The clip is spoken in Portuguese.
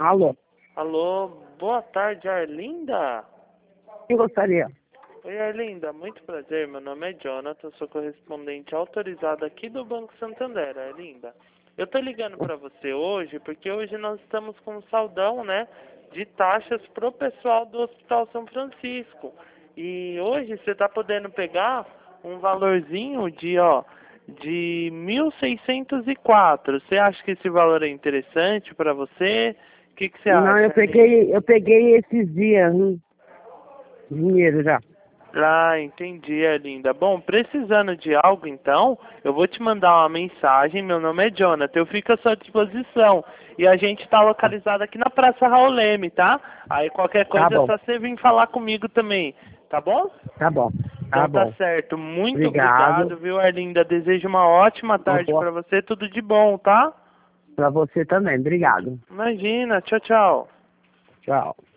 Alô, Alô, boa tarde, Arlinda. eu gostaria. Oi, Arlinda, muito prazer. Meu nome é Jonathan, sou correspondente autorizado aqui do Banco Santander, Arlinda. Eu tô ligando para você hoje porque hoje nós estamos com um saldão, né, de taxas pro pessoal do Hospital São Francisco. E hoje você tá podendo pegar um valorzinho de 1.604. Você acha que esse valor é interessante para você? O que você Não, acha, Arlinda? eu peguei esses dias, dinheiro já. Ah, entendi, Arlinda. Bom, precisando de algo, então, eu vou te mandar uma mensagem. Meu nome é Jonathan, eu fico à sua disposição. E a gente está localizado aqui na Praça Raul Leme, tá? Aí qualquer Tá coisa é bom, só você vir falar comigo também, tá bom? tá bom, tá Então tá bom. certo. Muito Obrigado. obrigado, viu, Arlinda? Desejo uma ótima Uma tarde boa para você. Tudo de bom, tá? pra você também. Obrigado. Imagina. Tchau, tchau. Tchau.